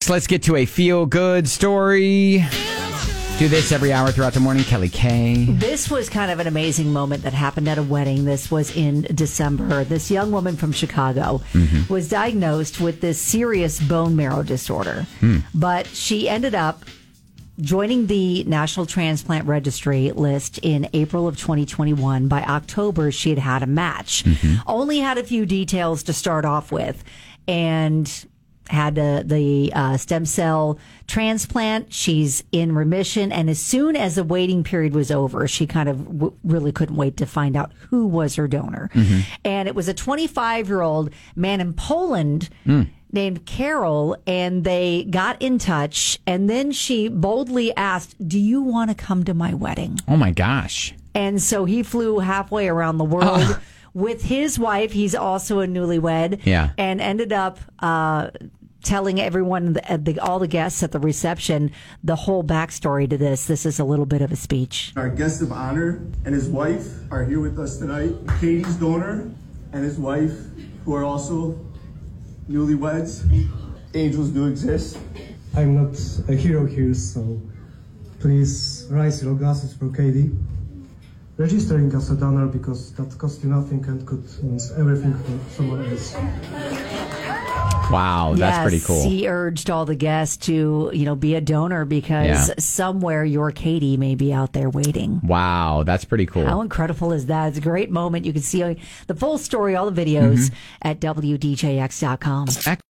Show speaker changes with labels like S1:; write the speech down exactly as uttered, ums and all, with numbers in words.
S1: So let's get to a feel-good story. Do this every hour throughout the morning. Kelly Kay.
S2: This was kind of an amazing moment that happened at a wedding. This was in December. This young woman from Chicago mm-hmm. was diagnosed with this serious bone marrow disorder. Hmm. But she ended up joining the National Transplant Registry list in April of twenty twenty-one. By October, she had had a match. Mm-hmm. Only had a few details to start off with. And had uh, the uh, stem cell transplant. She's in remission. And as soon as the waiting period was over, she kind of w- really couldn't wait to find out who was her donor. Mm-hmm. And it was a twenty-five-year-old man in Poland mm. named Carol. And they got in touch. And then she boldly asked, do you want to come to my wedding?
S1: Oh, my gosh.
S2: And so he flew halfway around the world. Oh. With his wife, he's also a newlywed,
S1: yeah.
S2: and ended up uh, telling everyone, the, the, all the guests at the reception, the whole backstory to this. This is a little bit of a speech.
S3: Our guest of honor and his wife are here with us tonight. Katie's donor and his wife, who are also newlyweds. Angels do exist.
S4: I'm not a hero here, so please raise your glasses for Katie. Registering as a donor because that costs you nothing and could means everything for someone else.
S1: Wow, that's
S2: yes,
S1: pretty cool.
S2: He urged all the guests to, you know, be a donor because
S1: yeah.
S2: somewhere your Katie may be out there waiting.
S1: Wow, that's pretty cool.
S2: How incredible is that? It's a great moment. You can see the full story, all the videos mm-hmm. at W D J X dot com.